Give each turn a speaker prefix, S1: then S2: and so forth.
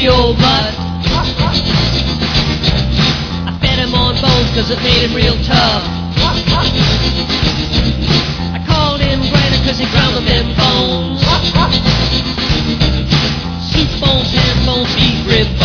S1: juicy old butt. I fed him on bones cause it made him real tough. I called him grinder cause he ground up them bones. Sheep bones, ham bones, beef rib